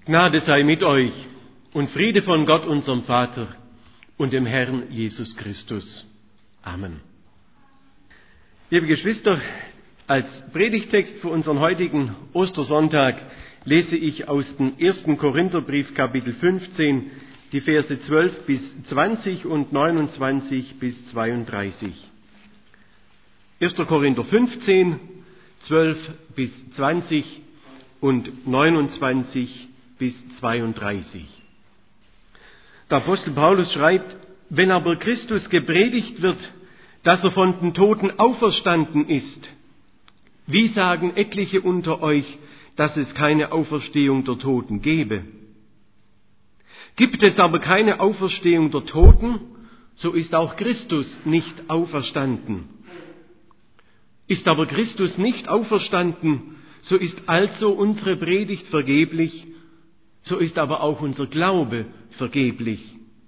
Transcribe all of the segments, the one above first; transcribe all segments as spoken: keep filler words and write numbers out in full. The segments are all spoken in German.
Gnade sei mit euch und Friede von Gott, unserem Vater und dem Herrn Jesus Christus. Amen. Liebe Geschwister, als Predigtext für unseren heutigen Ostersonntag lese ich aus dem ersten Korintherbrief, Kapitel fünfzehn, die Verse zwölf bis zwanzig und neunundzwanzig bis zweiunddreißig. erster Korinther fünfzehn, zwölf bis zwanzig und neunundzwanzig bis zweiunddreißig. Der Apostel Paulus schreibt: Wenn aber Christus gepredigt wird, dass er von den Toten auferstanden ist, wie sagen etliche unter euch, dass es keine Auferstehung der Toten gebe? Gibt es aber keine Auferstehung der Toten, so ist auch Christus nicht auferstanden. Ist aber Christus nicht auferstanden, so ist also unsere Predigt vergeblich, so ist aber auch unser Glaube vergeblich.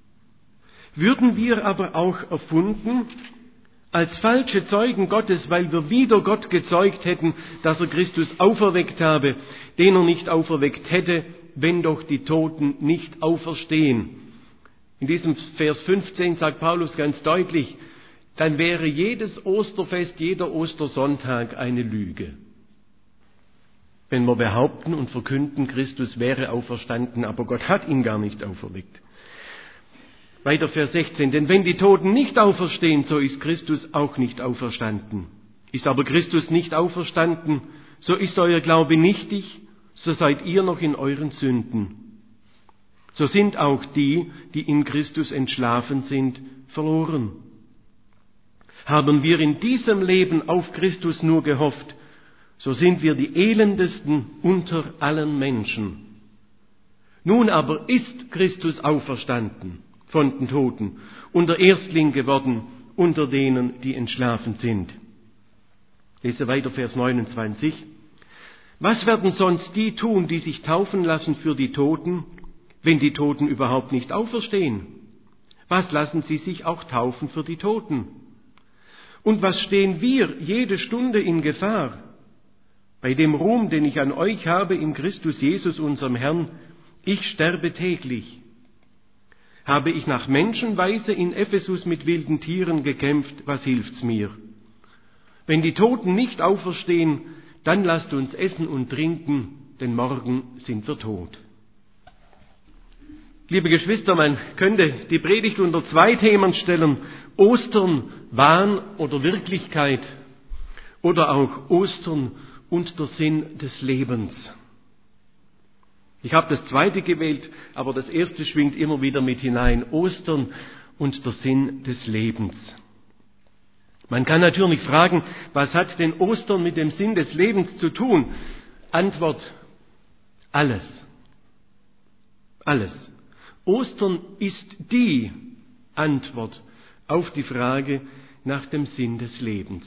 Würden wir aber auch erfunden, als falsche Zeugen Gottes, weil wir wieder Gott gezeugt hätten, dass er Christus auferweckt habe, den er nicht auferweckt hätte, wenn doch die Toten nicht auferstehen. In diesem Vers fünfzehn sagt Paulus ganz deutlich, dann wäre jedes Osterfest, jeder Ostersonntag eine Lüge. Wenn wir behaupten und verkünden, Christus wäre auferstanden, aber Gott hat ihn gar nicht auferweckt. Weiter Vers sechzehn, denn wenn die Toten nicht auferstehen, so ist Christus auch nicht auferstanden. Ist aber Christus nicht auferstanden, so ist euer Glaube nichtig, so seid ihr noch in euren Sünden. So sind auch die, die in Christus entschlafen sind, verloren. Haben wir in diesem Leben auf Christus nur gehofft, so sind wir die elendesten unter allen Menschen. Nun aber ist Christus auferstanden von den Toten und der Erstling geworden unter denen, die entschlafen sind. Lese weiter Vers neunundzwanzig. Was werden sonst die tun, die sich taufen lassen für die Toten, wenn die Toten überhaupt nicht auferstehen? Was lassen sie sich auch taufen für die Toten? Und was stehen wir jede Stunde in Gefahr? Bei dem Ruhm, den ich an euch habe in Christus Jesus, unserem Herrn, ich sterbe täglich. Habe ich nach Menschenweise in Ephesus mit wilden Tieren gekämpft, was hilft's mir? Wenn die Toten nicht auferstehen, dann lasst uns essen und trinken, denn morgen sind wir tot. Liebe Geschwister, man könnte die Predigt unter zwei Themen stellen: Ostern, Wahn oder Wirklichkeit, oder auch Ostern und der Sinn des Lebens. Ich habe das zweite gewählt, aber das erste schwingt immer wieder mit hinein: Ostern und der Sinn des Lebens. Man kann natürlich fragen, was hat denn Ostern mit dem Sinn des Lebens zu tun? Antwort: alles. Alles. Ostern ist die Antwort auf die Frage nach dem Sinn des Lebens.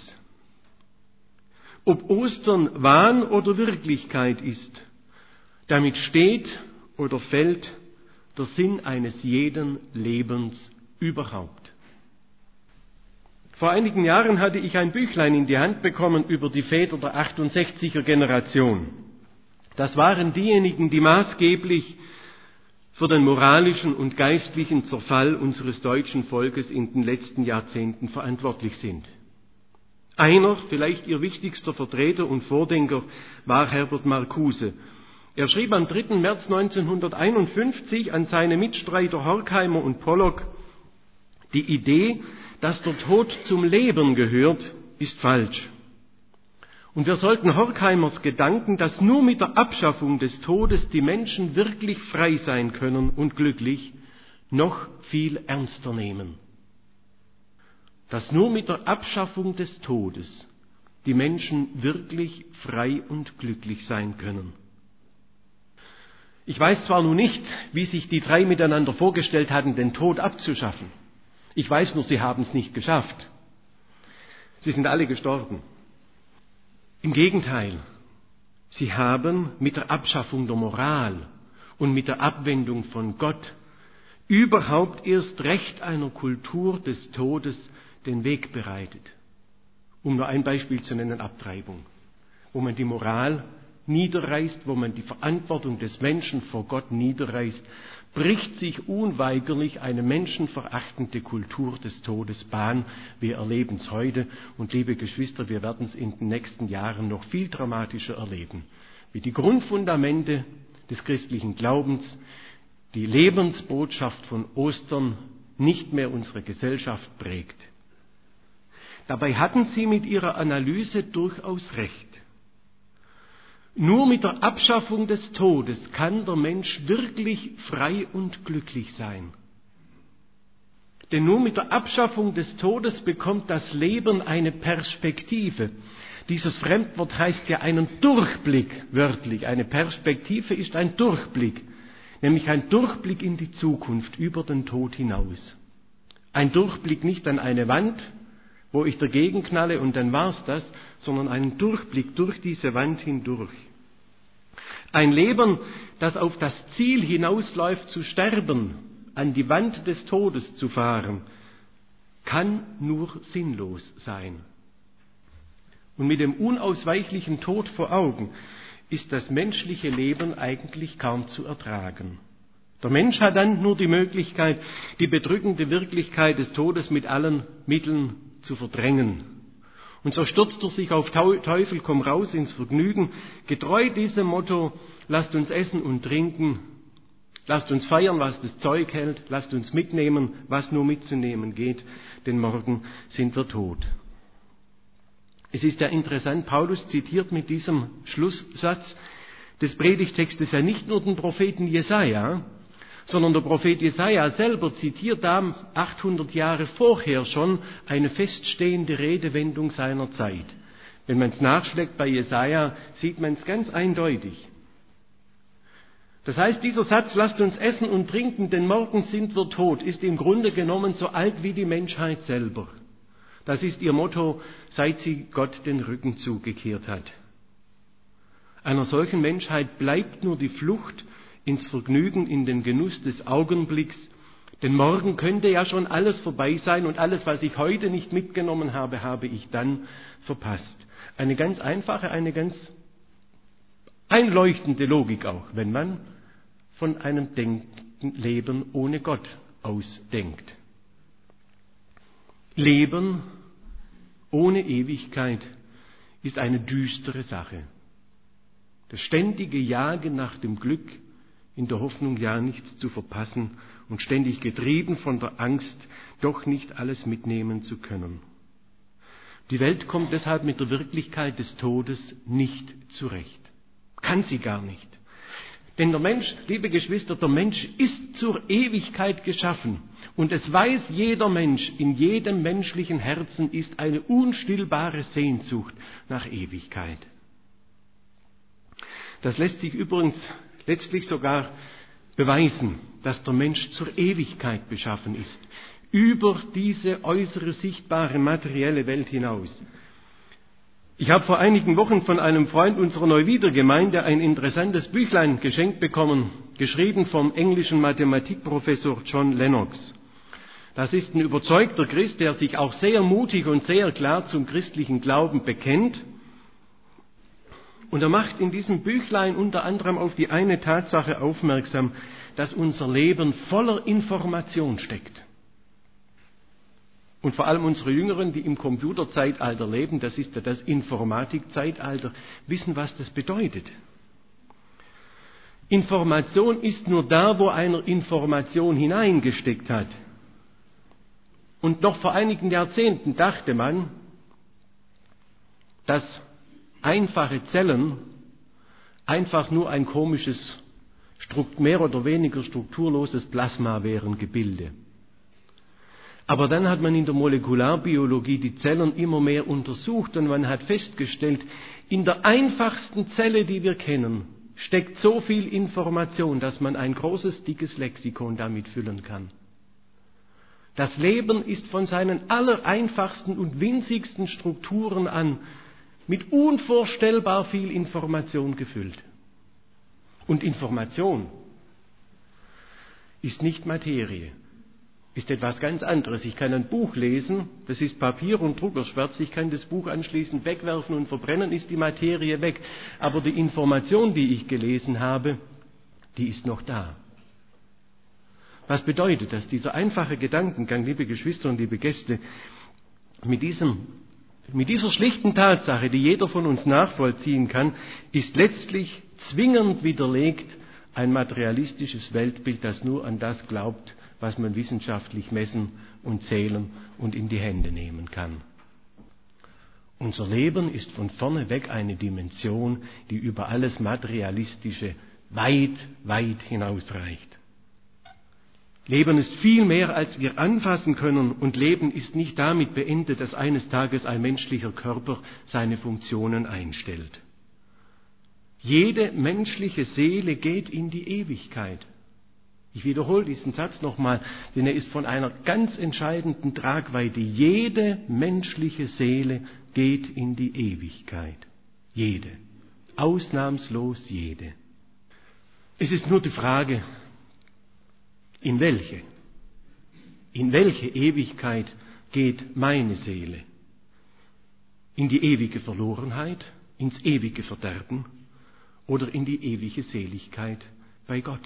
Ob Ostern Wahn oder Wirklichkeit ist, damit steht oder fällt der Sinn eines jeden Lebens überhaupt. Vor einigen Jahren hatte ich ein Büchlein in die Hand bekommen über die Väter der achtundsechziger Generation. Das waren diejenigen, die maßgeblich für den moralischen und geistlichen Zerfall unseres deutschen Volkes in den letzten Jahrzehnten verantwortlich sind. Einer, vielleicht ihr wichtigster Vertreter und Vordenker, war Herbert Marcuse. Er schrieb am dritten März neunzehnhunderteinundfünfzig an seine Mitstreiter Horkheimer und Pollock: Die Idee, dass der Tod zum Leben gehört, ist falsch. Und wir sollten Horkheimers Gedanken, dass nur mit der Abschaffung des Todes die Menschen wirklich frei sein können und glücklich, noch viel ernster nehmen. Dass nur mit der Abschaffung des Todes die Menschen wirklich frei und glücklich sein können. Ich weiß zwar nun nicht, wie sich die drei miteinander vorgestellt hatten, den Tod abzuschaffen. Ich weiß nur, sie haben es nicht geschafft. Sie sind alle gestorben. Im Gegenteil, sie haben mit der Abschaffung der Moral und mit der Abwendung von Gott überhaupt erst recht einer Kultur des Todes den Weg bereitet. Um nur ein Beispiel zu nennen: Abtreibung, wo man die Moral niederreißt, wo man die Verantwortung des Menschen vor Gott niederreißt, bricht sich unweigerlich eine menschenverachtende Kultur des Todes Bahn. Wir erleben es heute und liebe Geschwister, wir werden es in den nächsten Jahren noch viel dramatischer erleben, wie die Grundfundamente des christlichen Glaubens, die Lebensbotschaft von Ostern nicht mehr unsere Gesellschaft prägt. Dabei hatten sie mit ihrer Analyse durchaus recht. Nur mit der Abschaffung des Todes kann der Mensch wirklich frei und glücklich sein. Denn nur mit der Abschaffung des Todes bekommt das Leben eine Perspektive. Dieses Fremdwort heißt ja einen Durchblick, wörtlich. Eine Perspektive ist ein Durchblick, nämlich ein Durchblick in die Zukunft, über den Tod hinaus. Ein Durchblick nicht an eine Wand, wo ich dagegen knalle und dann war's das, sondern einen Durchblick durch diese Wand hindurch. Ein Leben, das auf das Ziel hinausläuft, zu sterben, an die Wand des Todes zu fahren, kann nur sinnlos sein. Und mit dem unausweichlichen Tod vor Augen ist das menschliche Leben eigentlich kaum zu ertragen. Der Mensch hat dann nur die Möglichkeit, die bedrückende Wirklichkeit des Todes mit allen Mitteln zu verdrängen. Und so stürzt er sich auf Teufel komm raus ins Vergnügen, getreu diesem Motto, lasst uns essen und trinken, lasst uns feiern, was das Zeug hält, lasst uns mitnehmen, was nur mitzunehmen geht, denn morgen sind wir tot. Es ist ja interessant, Paulus zitiert mit diesem Schlusssatz des Predigtextes ja nicht nur den Propheten Jesaja, sondern der Prophet Jesaja selber zitiert da achthundert Jahre vorher schon eine feststehende Redewendung seiner Zeit. Wenn man es nachschlägt bei Jesaja, sieht man es ganz eindeutig. Das heißt, dieser Satz, lasst uns essen und trinken, denn morgen sind wir tot, ist im Grunde genommen so alt wie die Menschheit selber. Das ist ihr Motto, seit sie Gott den Rücken zugekehrt hat. Einer solchen Menschheit bleibt nur die Flucht ins Vergnügen, in den Genuss des Augenblicks, denn morgen könnte ja schon alles vorbei sein und alles, was ich heute nicht mitgenommen habe, habe ich dann verpasst. Eine ganz einfache, eine ganz einleuchtende Logik auch, wenn man von einem Denken, Leben ohne Gott ausdenkt. Leben ohne Ewigkeit ist eine düstere Sache. Das ständige Jagen nach dem Glück, in der Hoffnung, ja nichts zu verpassen und ständig getrieben von der Angst, doch nicht alles mitnehmen zu können. Die Welt kommt deshalb mit der Wirklichkeit des Todes nicht zurecht. Kann sie gar nicht. Denn der Mensch, liebe Geschwister, der Mensch ist zur Ewigkeit geschaffen. Und es weiß jeder Mensch, in jedem menschlichen Herzen ist eine unstillbare Sehnsucht nach Ewigkeit. Das lässt sich übrigens letztlich sogar beweisen, dass der Mensch zur Ewigkeit beschaffen ist, über diese äußere, sichtbare, materielle Welt hinaus. Ich habe vor einigen Wochen von einem Freund unserer Neuwiedergemeinde ein interessantes Büchlein geschenkt bekommen, geschrieben vom englischen Mathematikprofessor John Lennox. Das ist ein überzeugter Christ, der sich auch sehr mutig und sehr klar zum christlichen Glauben bekennt. Und er macht in diesem Büchlein unter anderem auf die eine Tatsache aufmerksam, dass unser Leben voller Information steckt. Und vor allem unsere Jüngeren, die im Computerzeitalter leben, das ist ja das Informatikzeitalter, wissen, was das bedeutet. Information ist nur da, wo einer Information hineingesteckt hat. Und noch vor einigen Jahrzehnten dachte man, dass einfache Zellen einfach nur ein komisches, mehr oder weniger strukturloses Plasma wären, Gebilde. Aber dann hat man in der Molekularbiologie die Zellen immer mehr untersucht und man hat festgestellt, in der einfachsten Zelle, die wir kennen, steckt so viel Information, dass man ein großes, dickes Lexikon damit füllen kann. Das Leben ist von seinen allereinfachsten und winzigsten Strukturen an mit unvorstellbar viel Information gefüllt. Und Information ist nicht Materie. ist etwas ganz anderes. Ich kann ein Buch lesen, das ist Papier und Druckerschwärz, ich kann das Buch anschließend wegwerfen und verbrennen, ist die Materie weg. Aber die Information, die ich gelesen habe, die ist noch da. Was bedeutet das? Dieser einfache Gedankengang, liebe Geschwister und liebe Gäste, mit diesem, mit dieser schlichten Tatsache, die jeder von uns nachvollziehen kann, ist letztlich zwingend widerlegt ein materialistisches Weltbild, das nur an das glaubt, was man wissenschaftlich messen und zählen und in die Hände nehmen kann. Unser Leben ist von vorne weg eine Dimension, die über alles Materialistische weit, weit hinausreicht. Leben ist viel mehr, als wir anfassen können, und Leben ist nicht damit beendet, dass eines Tages ein menschlicher Körper seine Funktionen einstellt. Jede menschliche Seele geht in die Ewigkeit. Ich wiederhole diesen Satz nochmal, denn er ist von einer ganz entscheidenden Tragweite. Jede menschliche Seele geht in die Ewigkeit. Jede. Ausnahmslos jede. Es ist nur die Frage, in welche? In welche Ewigkeit geht meine Seele? In die ewige Verlorenheit, ins ewige Verderben oder in die ewige Seligkeit bei Gott?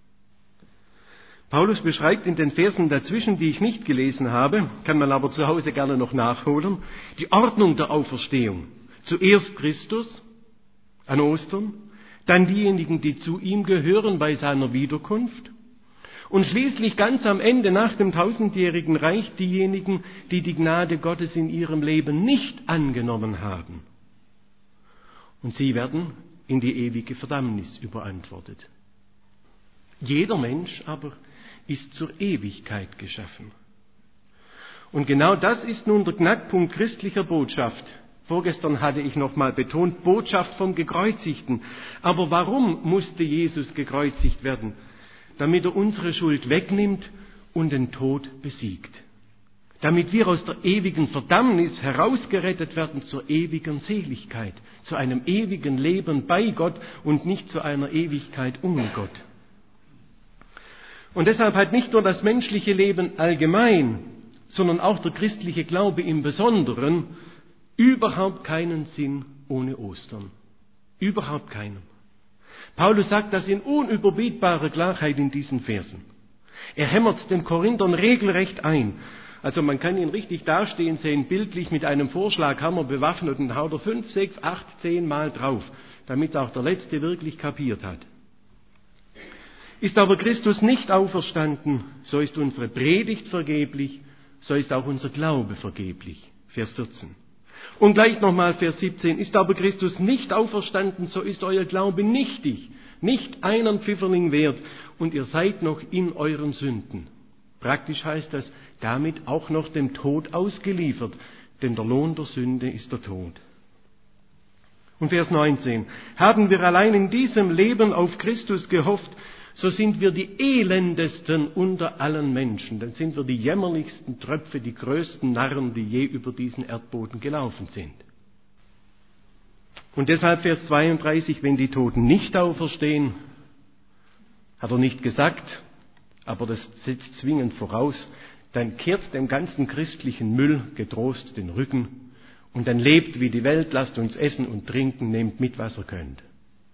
Paulus beschreibt in den Versen dazwischen, die ich nicht gelesen habe, kann man aber zu Hause gerne noch nachholen, die Ordnung der Auferstehung. Zuerst Christus an Ostern, dann diejenigen, die zu ihm gehören bei seiner Wiederkunft und schließlich ganz am Ende nach dem tausendjährigen Reich diejenigen, die die Gnade Gottes in ihrem Leben nicht angenommen haben. Und sie werden in die ewige Verdammnis überantwortet. Jeder Mensch aber ist zur Ewigkeit geschaffen. Und genau das ist nun der Knackpunkt christlicher Botschaft. Vorgestern hatte ich nochmal betont, Botschaft vom Gekreuzigten. Aber warum musste Jesus gekreuzigt werden? Damit er unsere Schuld wegnimmt und den Tod besiegt. Damit wir aus der ewigen Verdammnis herausgerettet werden zur ewigen Seligkeit, zu einem ewigen Leben bei Gott und nicht zu einer Ewigkeit ohne Gott. Und deshalb hat nicht nur das menschliche Leben allgemein, sondern auch der christliche Glaube im Besonderen überhaupt keinen Sinn ohne Ostern. Überhaupt keinen. Paulus sagt das in unüberbietbarer Klarheit in diesen Versen. Er hämmert den Korinthern regelrecht ein. Also man kann ihn richtig dastehen sehen, bildlich mit einem Vorschlaghammer bewaffnet und haut er fünf, sechs, acht, zehn Mal drauf, damit auch der Letzte wirklich kapiert hat. Ist aber Christus nicht auferstanden, so ist unsere Predigt vergeblich, so ist auch unser Glaube vergeblich. Vers vierzehn. Und gleich nochmal Vers siebzehn. Ist aber Christus nicht auferstanden, so ist euer Glaube nichtig, nicht einen Pfifferling wert und ihr seid noch in euren Sünden. Praktisch heißt das, damit auch noch dem Tod ausgeliefert, denn der Lohn der Sünde ist der Tod. Und Vers neunzehn. Haben wir allein in diesem Leben auf Christus gehofft, so sind wir die elendesten unter allen Menschen. Dann sind wir die jämmerlichsten Tröpfe, die größten Narren, die je über diesen Erdboden gelaufen sind. Und deshalb Vers zweiunddreißig, wenn die Toten nicht auferstehen, hat er nicht gesagt, aber das setzt zwingend voraus, dann kehrt dem ganzen christlichen Müll getrost den Rücken und dann lebt wie die Welt, lasst uns essen und trinken, nehmt mit, was ihr könnt.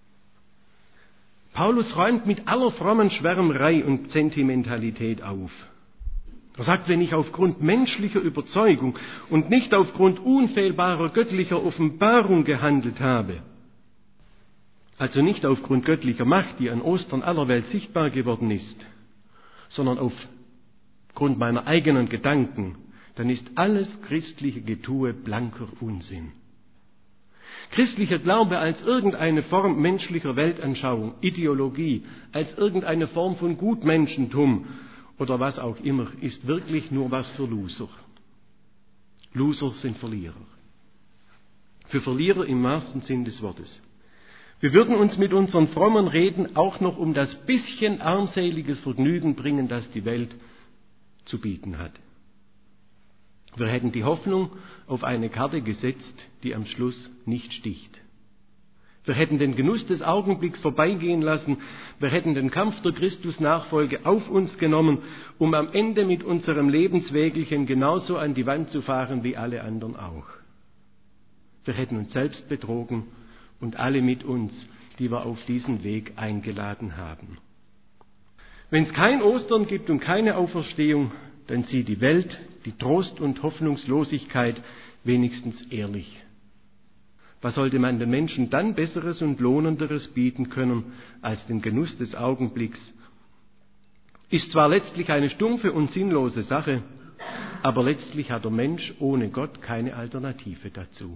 Paulus räumt mit aller frommen Schwärmerei und Sentimentalität auf. Er sagt, wenn ich aufgrund menschlicher Überzeugung und nicht aufgrund unfehlbarer göttlicher Offenbarung gehandelt habe, also nicht aufgrund göttlicher Macht, die an Ostern aller Welt sichtbar geworden ist, sondern aufgrund meiner eigenen Gedanken, dann ist alles christliche Getue blanker Unsinn. Christlicher Glaube als irgendeine Form menschlicher Weltanschauung, Ideologie, als irgendeine Form von Gutmenschentum oder was auch immer, ist wirklich nur was für Loser. Loser sind Verlierer. Für Verlierer im wahrsten Sinn des Wortes. Wir würden uns mit unseren frommen Reden auch noch um das bisschen armseliges Vergnügen bringen, das die Welt zu bieten hat. Wir hätten die Hoffnung auf eine Karte gesetzt, die am Schluss nicht sticht. Wir hätten den Genuss des Augenblicks vorbeigehen lassen. Wir hätten den Kampf der Christusnachfolge auf uns genommen, um am Ende mit unserem Lebenswägelchen genauso an die Wand zu fahren wie alle anderen auch. Wir hätten uns selbst betrogen und alle mit uns, die wir auf diesen Weg eingeladen haben. Wenn es kein Ostern gibt und keine Auferstehung, dann sieht die Welt die Trost und Hoffnungslosigkeit wenigstens ehrlich. Was sollte man den Menschen dann Besseres und Lohnenderes bieten können als den Genuss des Augenblicks? Ist zwar letztlich eine stumpfe und sinnlose Sache, aber letztlich hat der Mensch ohne Gott keine Alternative dazu.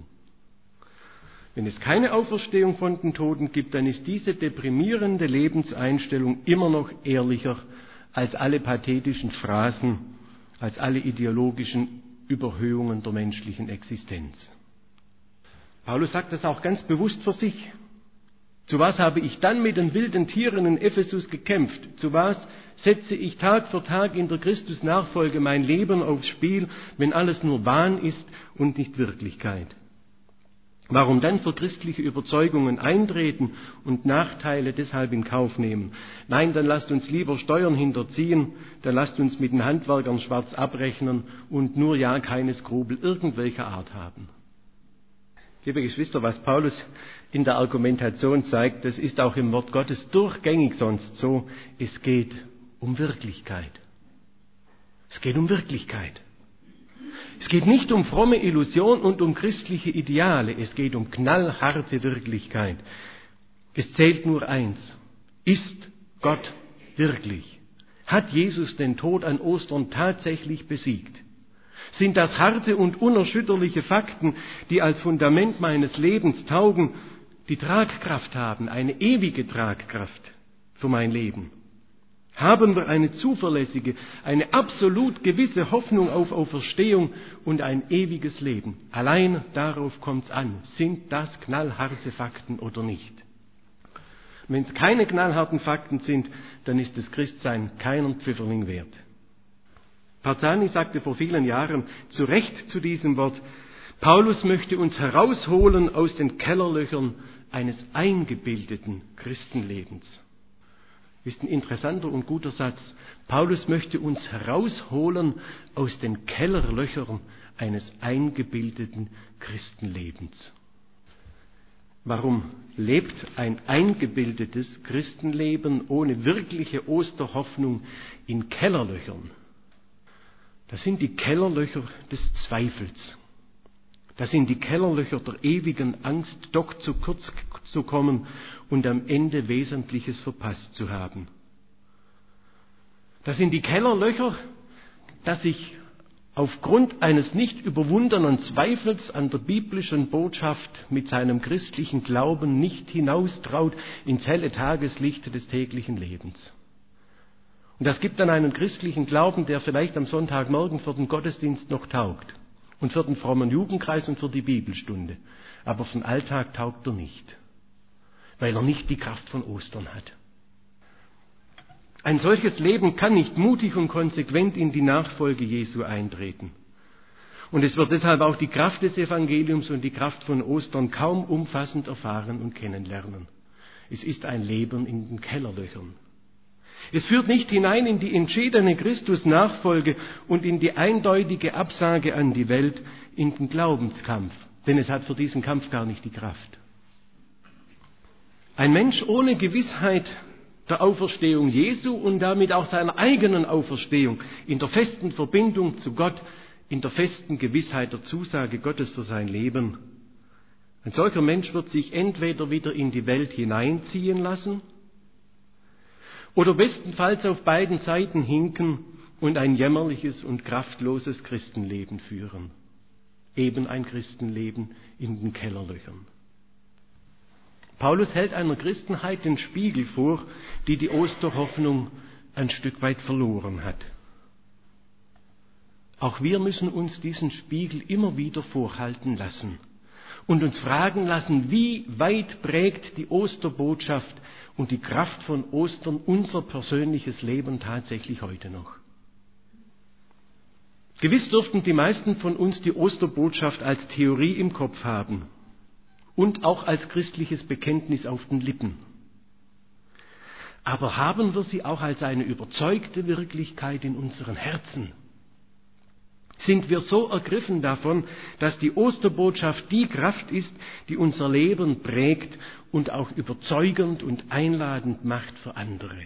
Wenn es keine Auferstehung von den Toten gibt, dann ist diese deprimierende Lebenseinstellung immer noch ehrlicher als alle pathetischen Phrasen, als alle ideologischen Überhöhungen der menschlichen Existenz. Paulus sagt das auch ganz bewusst für sich. Zu was habe ich dann mit den wilden Tieren in Ephesus gekämpft? Zu was setze ich Tag für Tag in der Christusnachfolge mein Leben aufs Spiel, wenn alles nur Wahn ist und nicht Wirklichkeit? Warum dann für christliche Überzeugungen eintreten und Nachteile deshalb in Kauf nehmen? Nein, dann lasst uns lieber Steuern hinterziehen, dann lasst uns mit den Handwerkern schwarz abrechnen und nur ja keine Skrupel irgendwelcher Art haben. Liebe Geschwister, was Paulus in der Argumentation zeigt, das ist auch im Wort Gottes durchgängig sonst so. Es geht um Wirklichkeit. Es geht um Wirklichkeit. Es geht nicht um fromme Illusion und um christliche Ideale. Es geht um knallharte Wirklichkeit. Es zählt nur eins. Ist Gott wirklich? Hat Jesus den Tod an Ostern tatsächlich besiegt? Sind das harte und unerschütterliche Fakten, die als Fundament meines Lebens taugen, die Tragkraft haben, eine ewige Tragkraft für mein Leben? Haben wir eine zuverlässige, eine absolut gewisse Hoffnung auf Auferstehung und ein ewiges Leben? Allein darauf kommt's an. Sind das knallharte Fakten oder nicht? Wenn es keine knallharten Fakten sind, dann ist das Christsein keinen Pfifferling wert. Parzani sagte vor vielen Jahren zu Recht zu diesem Wort, Paulus möchte uns herausholen aus den Kellerlöchern eines eingebildeten Christenlebens. Ist ein interessanter und guter Satz. Paulus möchte uns herausholen aus den Kellerlöchern eines eingebildeten Christenlebens. Warum lebt ein eingebildetes Christenleben ohne wirkliche Osterhoffnung in Kellerlöchern? Das sind die Kellerlöcher des Zweifels. Das sind die Kellerlöcher der ewigen Angst, doch zu kurz zu kommen und am Ende Wesentliches verpasst zu haben. Das sind die Kellerlöcher, dass sich aufgrund eines nicht überwundenen Zweifels an der biblischen Botschaft mit seinem christlichen Glauben nicht hinaustraut ins helle Tageslicht des täglichen Lebens. Und das gibt dann einen christlichen Glauben, der vielleicht am Sonntagmorgen für den Gottesdienst noch taugt und für den frommen Jugendkreis und für die Bibelstunde. Aber für den Alltag taugt er nicht, weil er nicht die Kraft von Ostern hat. Ein solches Leben kann nicht mutig und konsequent in die Nachfolge Jesu eintreten. Und es wird deshalb auch die Kraft des Evangeliums und die Kraft von Ostern kaum umfassend erfahren und kennenlernen. Es ist ein Leben in den Kellerlöchern. Es führt nicht hinein in die entschiedene Christus-Nachfolge und in die eindeutige Absage an die Welt, in den Glaubenskampf, denn es hat für diesen Kampf gar nicht die Kraft. Ein Mensch ohne Gewissheit der Auferstehung Jesu und damit auch seiner eigenen Auferstehung, in der festen Verbindung zu Gott, in der festen Gewissheit der Zusage Gottes für sein Leben. Ein solcher Mensch wird sich entweder wieder in die Welt hineinziehen lassen oder bestenfalls auf beiden Seiten hinken und ein jämmerliches und kraftloses Christenleben führen. Eben ein Christenleben in den Kellerlöchern. Paulus hält einer Christenheit den Spiegel vor, die die Osterhoffnung ein Stück weit verloren hat. Auch wir müssen uns diesen Spiegel immer wieder vorhalten lassen und uns fragen lassen, wie weit prägt die Osterbotschaft und die Kraft von Ostern unser persönliches Leben tatsächlich heute noch. Gewiss dürften die meisten von uns die Osterbotschaft als Theorie im Kopf haben und auch als christliches Bekenntnis auf den Lippen. Aber haben wir sie auch als eine überzeugte Wirklichkeit in unseren Herzen? Sind wir so ergriffen davon, dass die Osterbotschaft die Kraft ist, die unser Leben prägt und auch überzeugend und einladend macht für andere?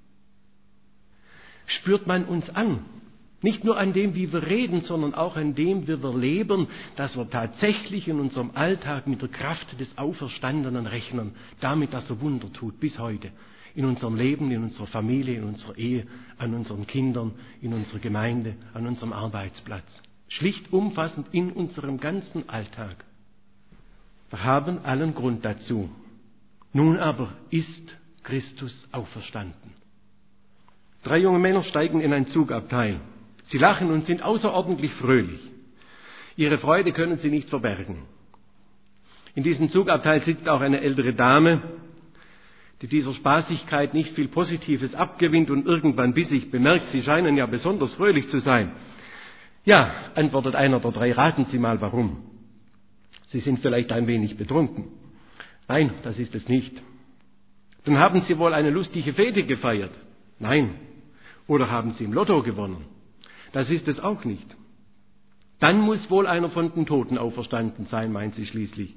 Spürt man uns an, nicht nur an dem, wie wir reden, sondern auch an dem, wie wir leben, dass wir tatsächlich in unserem Alltag mit der Kraft des Auferstandenen rechnen, damit, dass er Wunder tut, bis heute. In unserem Leben, in unserer Familie, in unserer Ehe, an unseren Kindern, in unserer Gemeinde, an unserem Arbeitsplatz. Schlicht umfassend in unserem ganzen Alltag. Wir haben allen Grund dazu. Nun aber ist Christus auferstanden. Drei junge Männer steigen in ein Zugabteil. Sie lachen und sind außerordentlich fröhlich. Ihre Freude können sie nicht verbergen. In diesem Zugabteil sitzt auch eine ältere Dame, die dieser Spaßigkeit nicht viel Positives abgewinnt und irgendwann bissig bemerkt, Sie scheinen ja besonders fröhlich zu sein. Ja, antwortet einer der drei, raten Sie mal warum. Sie sind vielleicht ein wenig betrunken. Nein, das ist es nicht. Dann haben Sie wohl eine lustige Fete gefeiert. Nein. Oder haben Sie im Lotto gewonnen. Das ist es auch nicht. Dann muss wohl einer von den Toten auferstanden sein, meint sie schließlich.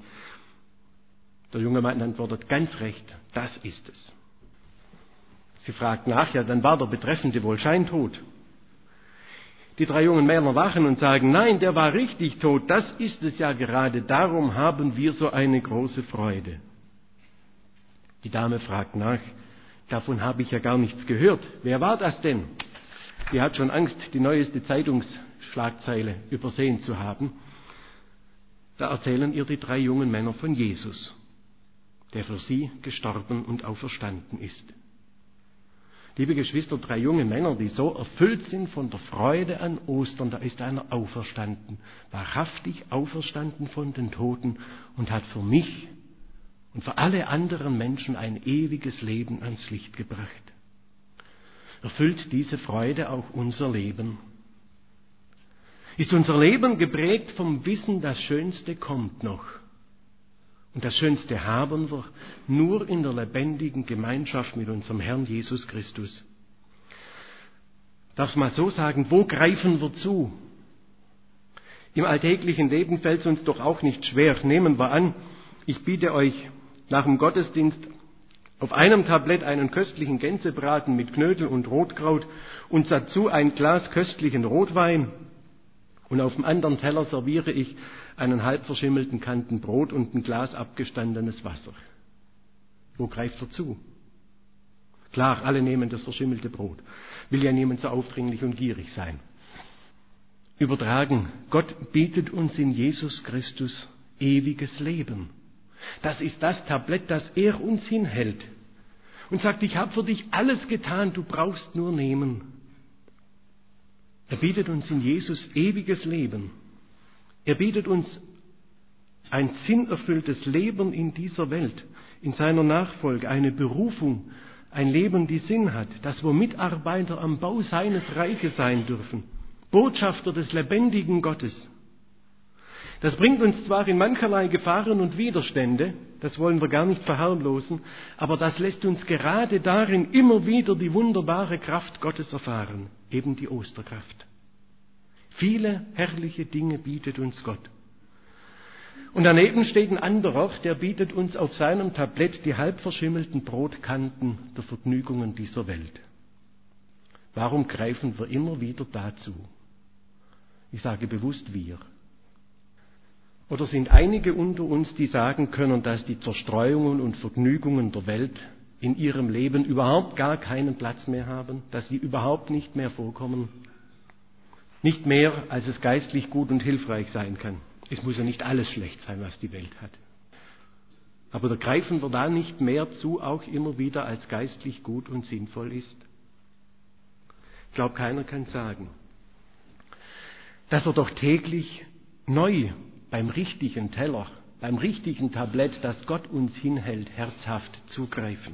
Der junge Mann antwortet, ganz recht, das ist es. Sie fragt nach, ja, dann war der Betreffende wohl scheintot. Die drei jungen Männer lachen und sagen, nein, der war richtig tot, das ist es ja gerade, darum haben wir so eine große Freude. Die Dame fragt nach, davon habe ich ja gar nichts gehört. Wer war das denn? Die hat schon Angst, die neueste Zeitungsschlagzeile übersehen zu haben. Da erzählen ihr die drei jungen Männer von Jesus, der für sie gestorben und auferstanden ist. Liebe Geschwister, drei junge Männer, die so erfüllt sind von der Freude an Ostern, da ist einer auferstanden, wahrhaftig auferstanden von den Toten und hat für mich und für alle anderen Menschen ein ewiges Leben ans Licht gebracht. Erfüllt diese Freude auch unser Leben? Ist unser Leben geprägt vom Wissen, das Schönste kommt noch? Und das Schönste haben wir nur in der lebendigen Gemeinschaft mit unserem Herrn Jesus Christus. Darf ich mal so sagen, wo greifen wir zu? Im alltäglichen Leben fällt es uns doch auch nicht schwer. Nehmen wir an, ich biete euch nach dem Gottesdienst auf einem Tablett einen köstlichen Gänsebraten mit Knödel und Rotkraut und dazu ein Glas köstlichen Rotwein. Und auf dem anderen Teller serviere ich einen halb verschimmelten Kanten Brot und ein Glas abgestandenes Wasser. Wo greift er zu? Klar, alle nehmen das verschimmelte Brot. Will ja niemand so aufdringlich und gierig sein. Übertragen, Gott bietet uns in Jesus Christus ewiges Leben. Das ist das Tablett, das er uns hinhält und sagt, ich habe für dich alles getan, du brauchst nur nehmen. Er bietet uns in Jesus ewiges Leben. Er bietet uns ein sinnerfülltes Leben in dieser Welt, in seiner Nachfolge, eine Berufung, ein Leben, die Sinn hat, dass wir Mitarbeiter am Bau seines Reiches sein dürfen, Botschafter des lebendigen Gottes. Das bringt uns zwar in mancherlei Gefahren und Widerstände, das wollen wir gar nicht verharmlosen, aber das lässt uns gerade darin immer wieder die wunderbare Kraft Gottes erfahren, eben die Osterkraft. Viele herrliche Dinge bietet uns Gott. Und daneben steht ein anderer, der bietet uns auf seinem Tablett die halb verschimmelten Brotkanten der Vergnügungen dieser Welt. Warum greifen wir immer wieder dazu? Ich sage bewusst wir. Oder sind einige unter uns, die sagen können, dass die Zerstreuungen und Vergnügungen der Welt in ihrem Leben überhaupt gar keinen Platz mehr haben, dass sie überhaupt nicht mehr vorkommen? Nicht mehr, als es geistlich gut und hilfreich sein kann. Es muss ja nicht alles schlecht sein, was die Welt hat. Aber da greifen wir da nicht mehr zu, auch immer wieder, als geistlich gut und sinnvoll ist? Ich glaube, keiner kann sagen, dass wir doch täglich neu beim richtigen Teller, beim richtigen Tablett, das Gott uns hinhält, herzhaft zugreifen.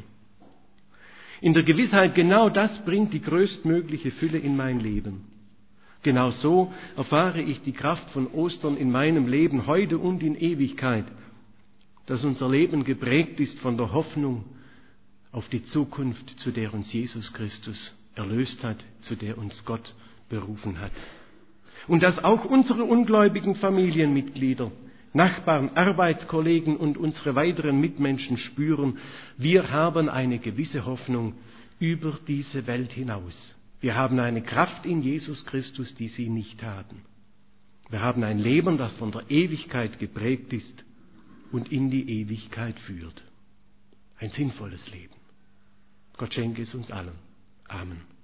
In der Gewissheit, genau das bringt die größtmögliche Fülle in mein Leben. Genau so erfahre ich die Kraft von Ostern in meinem Leben heute und in Ewigkeit. dass unser Leben geprägt ist von der Hoffnung auf die Zukunft, zu der uns Jesus Christus erlöst hat, zu der uns Gott berufen hat. Und dass auch unsere ungläubigen Familienmitglieder, Nachbarn, Arbeitskollegen und unsere weiteren Mitmenschen spüren, wir haben eine gewisse Hoffnung über diese Welt hinaus. Wir haben eine Kraft in Jesus Christus, die sie nicht haben. Wir haben ein Leben, das von der Ewigkeit geprägt ist und in die Ewigkeit führt. Ein sinnvolles Leben. Gott schenke es uns allen. Amen.